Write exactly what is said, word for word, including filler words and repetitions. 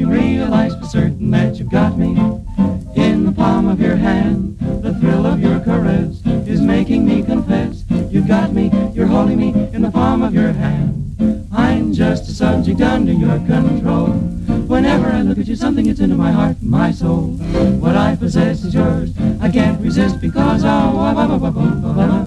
can realize for certain that you've got me in the palm of your hand. The thrill of your caress is making me confess you've got me, you're holding me in the palm of your hand. I'm just a subject under your control. Whenever I look at you, something gets into my heart and my soul. What I possess is yours. I can't resist because oh,